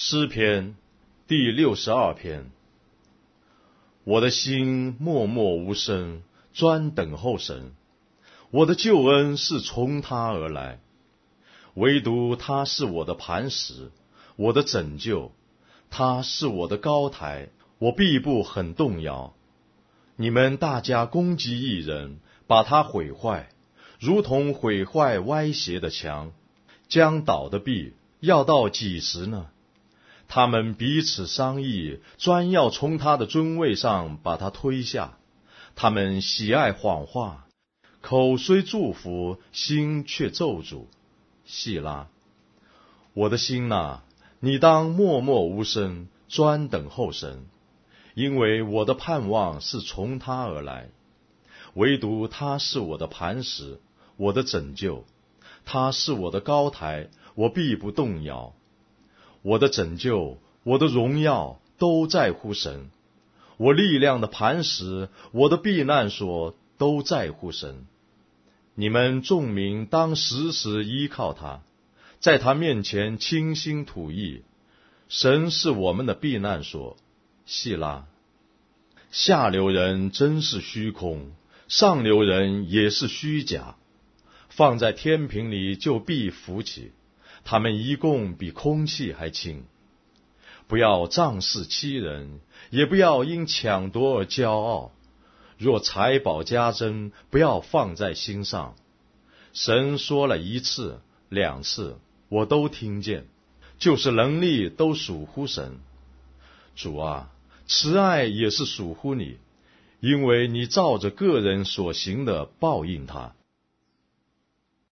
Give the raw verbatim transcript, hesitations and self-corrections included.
诗篇第六十二篇。我的心默默无声，专等候神。我的救恩是从他而来，唯独他是我的磐石，我的拯救。他是我的高台，我必不很动摇。你们大家攻击一人，把他毁坏，如同毁坏歪斜的墙，将倒的壁，要到几时呢？他们彼此商议，专要从他的尊位上把他推下。他们喜爱谎话，口虽祝福，心却咒诅。细拉，我的心哪，你当默默无声，专等候神，因为我的盼望是从他而来。唯独他是我的磐石，我的拯救。他是我的高台，我必不动摇。我的拯救，我的荣耀，都在乎神。我力量的磐石，我的避难所，都在乎神。你们众民当时时依靠他，在他面前倾心吐意。神是我们的避难所。细拉，下流人真是虚空，上流人也是虚假。放在天平里就必浮起，他们一共比空气还轻。不要仗势欺人，也不要因抢夺而骄傲。若财宝加增，不要放在心上。神说了一次两次，我都听见，就是能力都属乎神。主啊，慈爱也是属乎你，因为你照着个人所行的报应他。